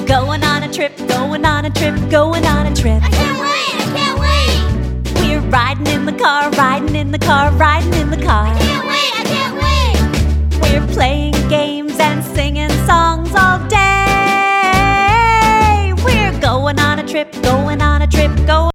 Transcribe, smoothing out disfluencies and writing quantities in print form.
Going on a trip, going on a trip, going on a trip. I can't wait, I can't wait. We're riding in the car, riding in the car, riding in the car. I can't wait, I can't wait. We're playing games and singing songs all day. We're going on a trip, going on a trip, going